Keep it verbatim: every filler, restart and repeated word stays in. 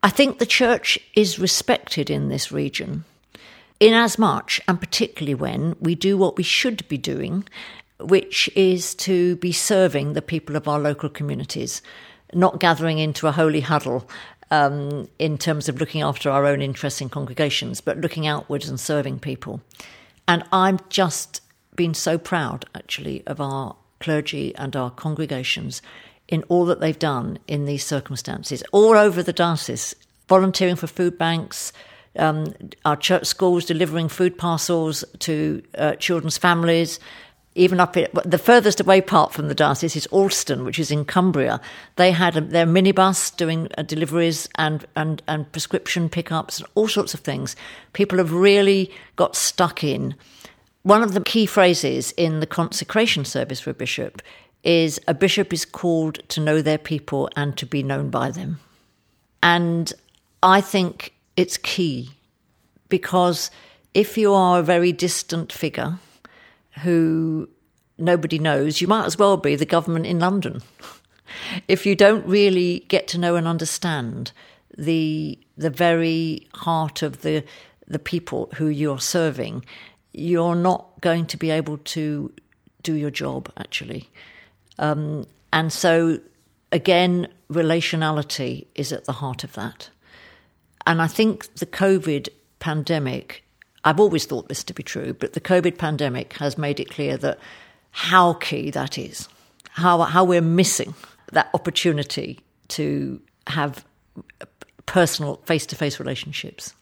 I think the church is respected in this region, in as much, and particularly when we do what we should be doing, which is to be serving the people of our local communities, not gathering into a holy huddle um, in terms of looking after our own interests in congregations, but looking outwards and serving people. And I've just been so proud, actually, of our clergy and our congregations in all that they've done in these circumstances, all over the diocese, volunteering for food banks, um, our church schools delivering food parcels to uh, children's families. Even up in, the furthest away part from the diocese is Alston, which is in Cumbria. They had a, their minibus doing uh, deliveries and, and, and prescription pickups and all sorts of things. People have really got stuck in. One of the key phrases in the consecration service for a bishop is a bishop is called to know their people and to be known by them. And I think it's key, because if you are a very distant figure who nobody knows, you might as well be the government in London. If you don't really get to know and understand the the very heart of the the people who you're serving, you're not going to be able to do your job, actually. Um, and so, again, relationality is at the heart of that. And I think the COVID pandemic, I've always thought this to be true, but the COVID pandemic has made it clear that how key that is, how how we're missing that opportunity to have personal face-to-face relationships.